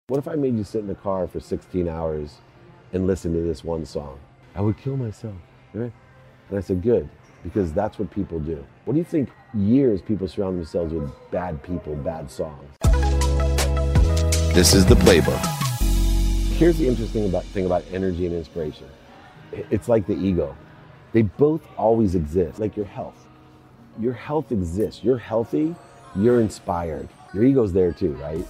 What if I made you sit in the car for 16 hours and listen to this one song? I would kill myself, right? And I said, good, because that's what people do. What do you think years people surround themselves with bad people, bad songs? This is The Playbook. Here's the interesting thing about energy and inspiration. It's like the ego. They both always exist, like your health. Your health exists. You're healthy, you're inspired. Your ego's there too, right?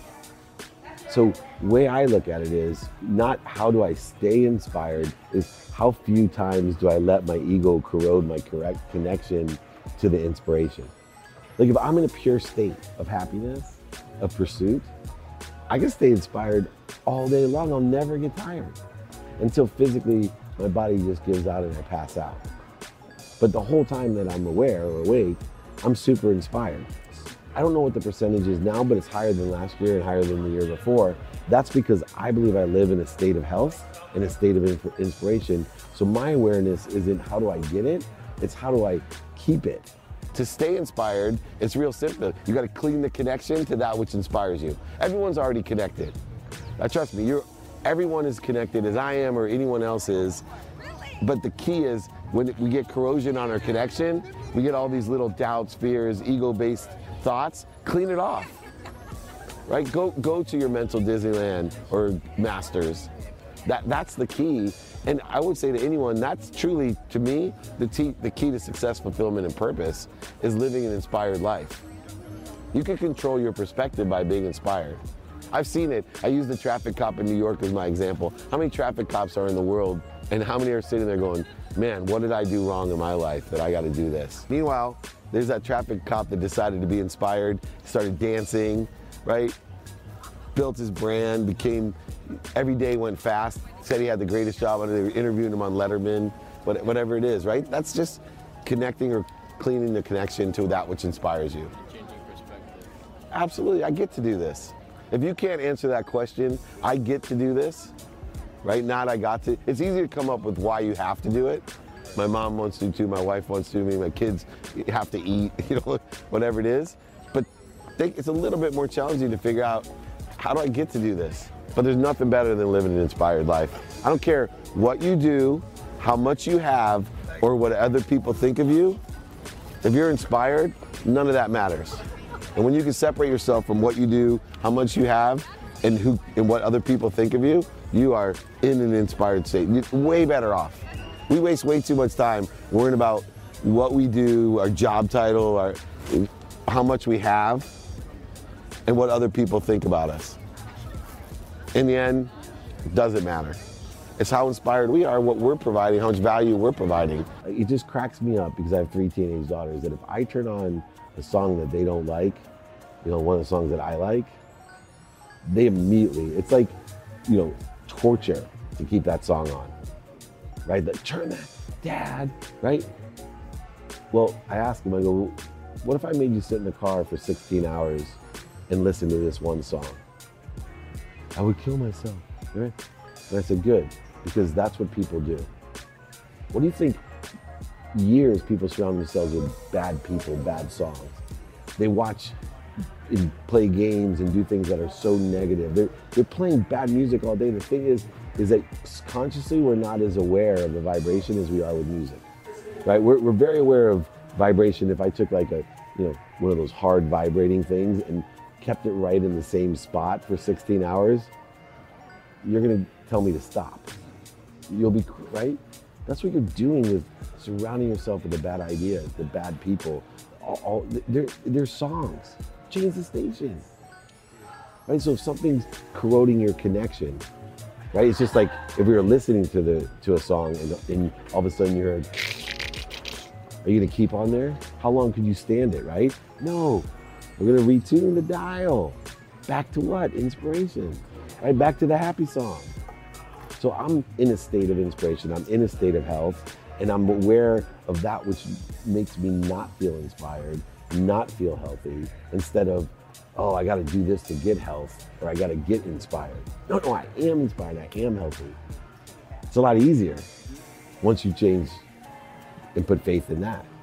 So the way I look at it is not how do I stay inspired, is how few times do I let my ego corrode my correct connection to the inspiration. Like if I'm in a pure state of happiness, of pursuit, I can stay inspired all day long. I'll never get tired until physically my body just gives out and I pass out. But the whole time that I'm aware or awake, I'm super inspired. I don't know what the percentage is now, but it's higher than last year and higher than the year before. That's because I believe I live in a state of health and a state of inspiration. So my awareness isn't how do I get it, it's how do I keep it. To stay inspired, it's real simple. You gotta clean the connection to that which inspires you. Everyone's already connected. Now trust me, everyone is connected as I am or anyone else is. But the key is when we get corrosion on our connection, we get all these little doubts, fears, ego-based thoughts, clean it off, right? Go to your mental Disneyland or Masters. That's the key. And I would say to anyone, that's truly, to me, the key to success, fulfillment, and purpose is living an inspired life. You can control your perspective by being inspired. I've seen it. I use the traffic cop in New York as my example. How many traffic cops are in the world and how many are sitting there going, man, what did I do wrong in my life that I got to do this? Meanwhile, there's that traffic cop that decided to be inspired, started dancing, right? Built his brand, every day went fast, said he had the greatest job, and they were interviewing him on Letterman, whatever it is, right? That's just connecting or cleaning the connection to that which inspires you. Changing perspective. Absolutely, I get to do this. If you can't answer that question, I get to do this, right? Not I got to. It's easy to come up with why you have to do it. My mom wants to too, my wife wants to, my kids have to eat, whatever it is. But it's a little bit more challenging to figure out, how do I get to do this? But there's nothing better than living an inspired life. I don't care what you do, how much you have, or what other people think of you. If you're inspired, none of that matters. And when you can separate yourself from what you do, how much you have, and what other people think of you, you are in an inspired state. You're way better off. We waste way too much time worrying about what we do, our job title, how much we have, and what other people think about us. In the end, it doesn't matter. It's how inspired we are, what we're providing, how much value we're providing. It just cracks me up because I have 3 teenage daughters that if I turn on a song that they don't like, one of the songs that I like, they immediately, it's like, torture to keep that song on. Right? Turn that, Dad, right? Well, I ask them, I go, what if I made you sit in the car for 16 hours and listen to this one song? I would kill myself, right? And I said, good, because that's what people do. What do you think years people surround themselves with bad people, bad songs? They watch and play games and do things that are so negative. They're playing bad music all day. The thing is that consciously we're not as aware of the vibration as we are with music, right? We're very aware of vibration. If I took like one of those hard vibrating things and kept it right in the same spot for 16 hours, you're gonna tell me to stop. You'll be, right? That's what you're doing with surrounding yourself with the bad ideas, the bad people. They're songs. Change the station, right? So if something's corroding your connection, right? It's just like if we were listening to a song and all of a sudden are you gonna keep on there? How long could you stand it, right? No, we're gonna retune the dial. Back to what? Inspiration, right? Back to the happy song. So I'm in a state of inspiration, I'm in a state of health, and I'm aware of that which makes me not feel inspired, not feel healthy, instead of, oh, I gotta do this to get health, or I gotta get inspired. No, I am inspired, I am healthy. It's a lot easier once you change and put faith in that.